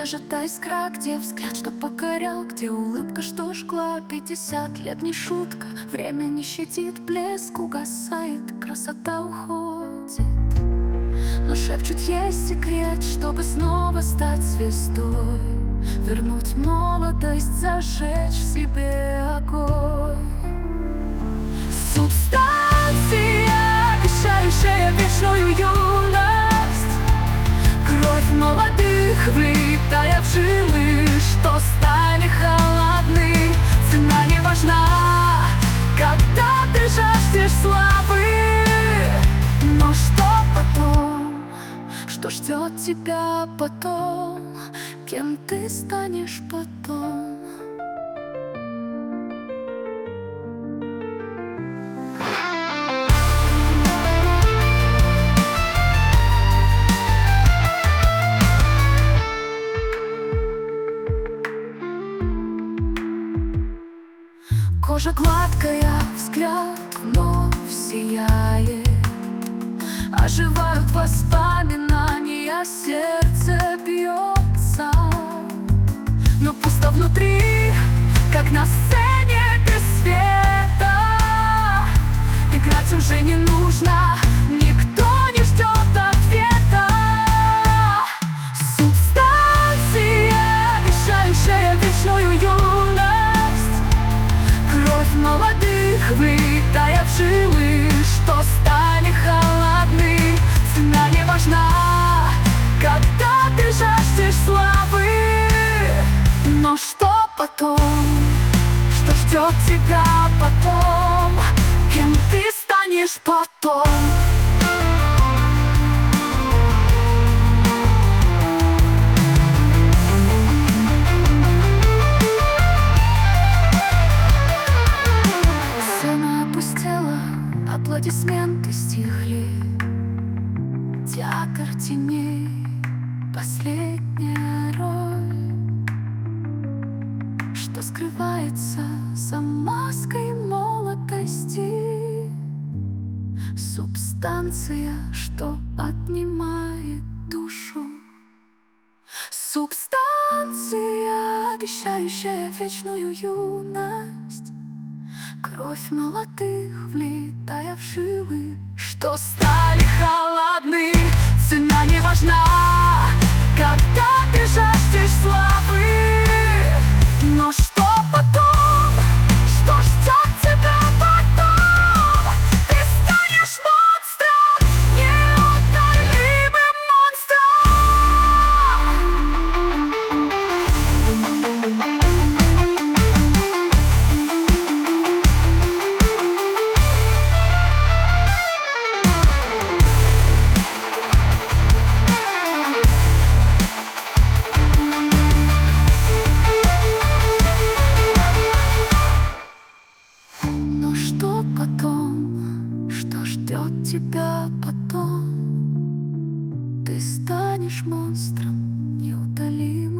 Где же та искра, где взгляд, что покорял, где улыбка, что жгла 50 лет, не шутка. Время не щадит, блеск угасает, красота уходит. Но шепчут, есть секрет, чтобы снова стать звездой, вернуть молодость, зажечь в себе огонь. Субстанция, обещающая вечную юность, кровь молодых, влитая в жилы, что стали холодны. Цена не важна, когда ты жаждешь славы. Но что потом, что ждет тебя потом, кем ты станешь потом? Кожа гладкая, взгляд вновь сияет, оживают воспоминания, сердце бьется, но пусто внутри, как на сцене без света. Играть уже не нужно, никто не ждет ответа. Субстанция, обещающая вечную юность, кровь молодых, влитая в жилы, что стали холодны. Цена не важна, когда ты жаждешь славы. Но что потом, что ждет тебя потом, кем ты станешь потом? Сцена опустела, аплодисменты стихли, театр теней, последняя роль, что скрывается за маской молодости. Субстанция, что отнимает душу. Субстанция, обещающая вечную юность, кровь молодых, влитая в жилы, что стали холодны. Цена не важна, когда ты жаждешь славы. Но что потом, что ждет тебя потом? Ты станешь монстром, неутолимым потом, что ждет тебя потом? Ты станешь монстром неутолимым.